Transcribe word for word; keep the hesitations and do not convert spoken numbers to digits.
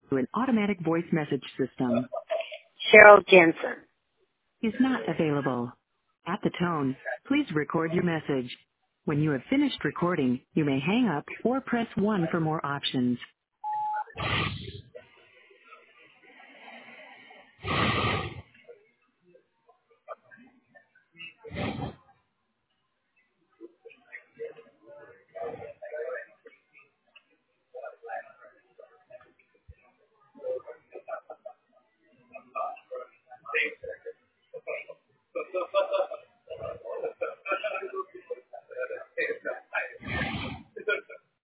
to an automatic voice message system. Cheryl Jensen. Is not available. At the tone, please record your message. When you have finished recording, you may hang up or press one for more options.